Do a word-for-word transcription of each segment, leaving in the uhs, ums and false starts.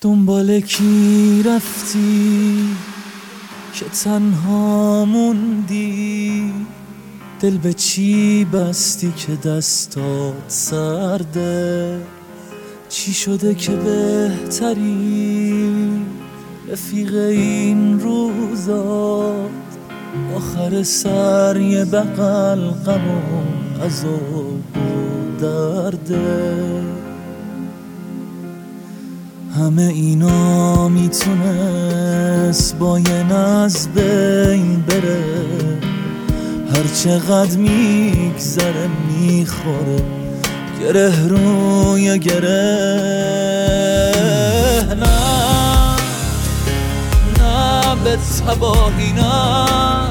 دنبال کی رفتی که تنها موندی؟ دل به چی بستی که دستات سرده؟ چی شده که بهتری رفیق این روزات؟ آخر سر یه بغل غم و عذاب و درده. همه اینا میتونست با یه ناز بین بره، هر چقدر میگذره میخوره گره روی گره. نه نه به تباهی نه،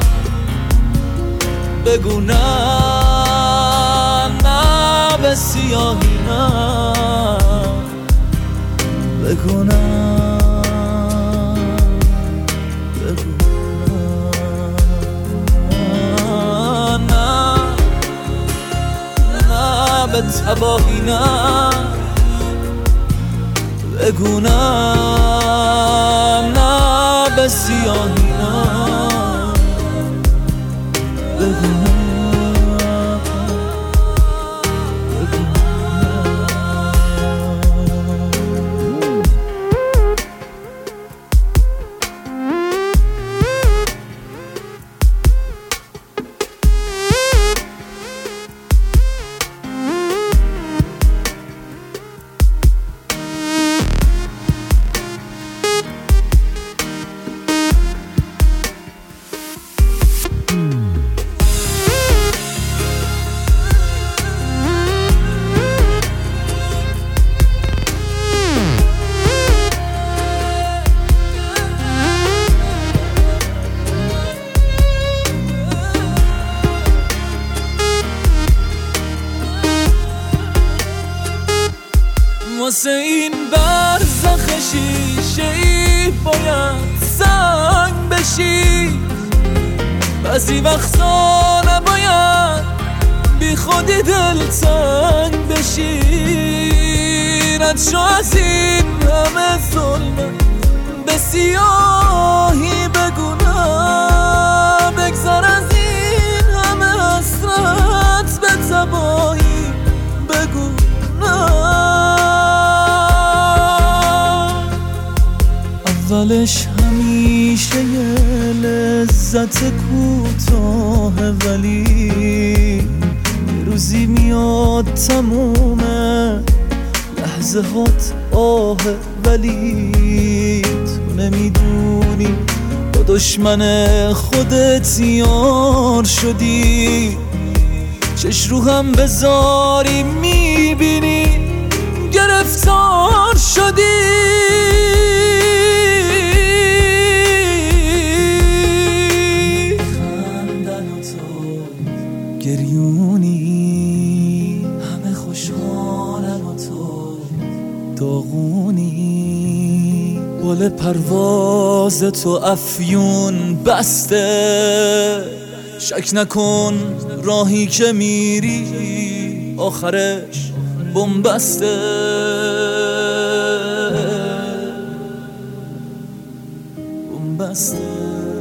بگو نه نه به سیاهی نه، بگو نه بگو نه نه به تباهی نه، بگو نه نه به سیاهی نه، بگو نه. واسه این برزخ شیشه‌ای باید سنگ بشی، بعضی وقتا نباید بی خودی دلتنگ بشی. رد شو از این همه ظلمه به سیاهی، بگو نه بگذر از این همه حسرت به تباهی، بگو نه. اولش همیشه یه لذت کوتاه، ولی یه روزی میاد تمومه لحظه هات آه، ولی تو نمیدونی با دشمن خودت یار شدی. چش رو هم بذاری میبینی گرفتار شدی. گریونی همه خوشحالن و تو داغونی، بال پرواز تو افیون بسته. شک نکن راهی که میری آخرش بنبسته، بنبسته.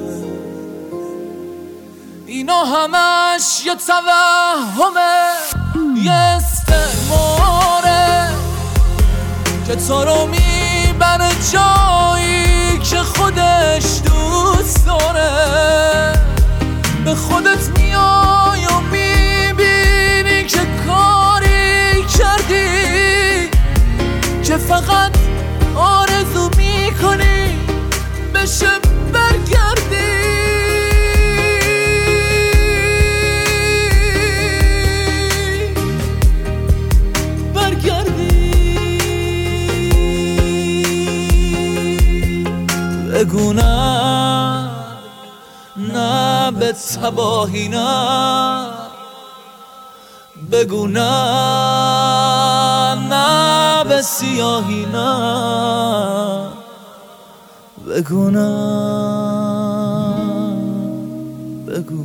اینا همش یه توهمه، یه استعماره که تو رو میبره جایی که خودش دوست داره. به خودت میای و میبینی که کاری کردی که فقط آرزو میکنی بشه برگردی. بگو نه نه به تباهی نه، بگو نه نه به سیاهی نه، بگو نه بگو